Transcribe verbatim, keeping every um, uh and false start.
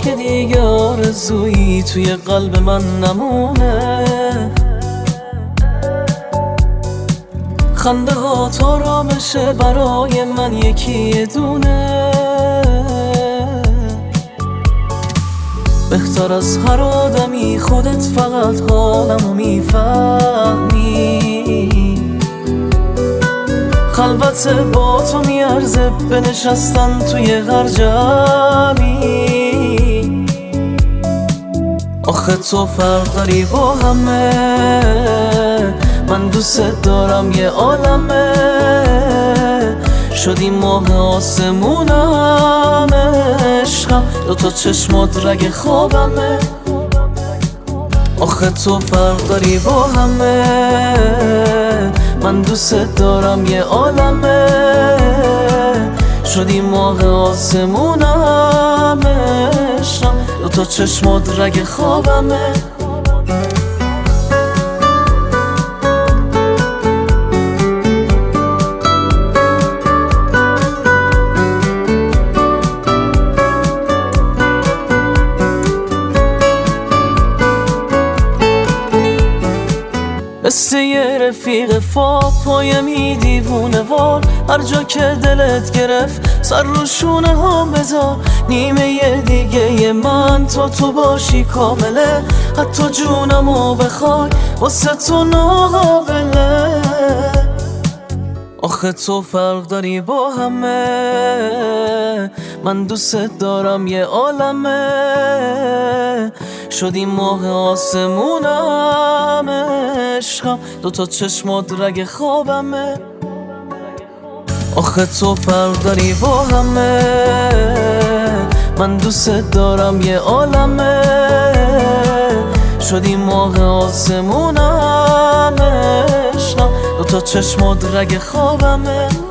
که دیگه آرزویی توی قلب من نمونه. خنده ها تا رامشه برای من یکی دونه. بهتر از هر آدمی خودت فقط حالمو میفهمی. خلوت با تو میارزه بنشستن توی هر جمعی. آخه تو فرق داری با همه، من دوست دارم یه عالمه. شدی ماه آسمونم عشقم، دوتا چشمات رگ خوابمه. آخه تو فرق داری با همه، من دوست دارم یه عالمه. شدی ماه آسمونم عشقم، دوتا چشمات رگ خوابمه. مثل یه رفیق فاق پایمی دیوونه وار، هر جا که دلت گرفت سر رو شونه ها بذار. نیمه یه دیگه ی من تا تو باشی کامله، حتی جونمو بخوای واسه تو ناقابله. آخه تو فرق داری با همه، من دوست دارم یه عالمه. شدی ماه آسمونم عشقم، دوتا چشمات رگ خوابمه. آخه تو فرق داری با همه، من دوست دارم یه عالمه. شدی ماه آسمونم عشقم، دوتا چشمات رگ خوابمه.